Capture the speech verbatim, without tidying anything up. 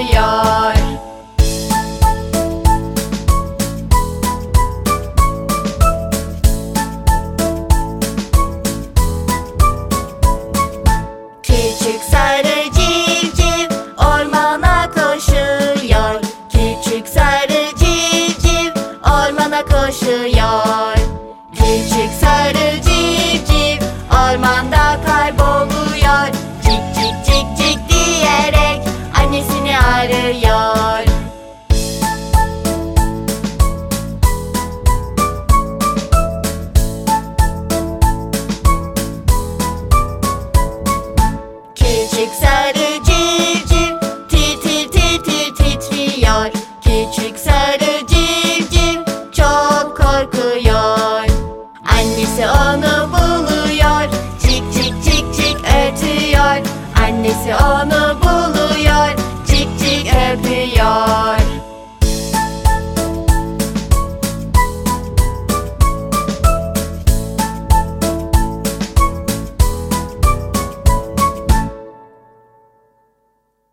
koşuyor. Küçük sarı civciv ormana koşuyor. Küçük sarı civciv ormana koşuyor. Küçük sarı civciv ormanda kayboluyor. Cik cik cik cik diyerek annesini arıyor.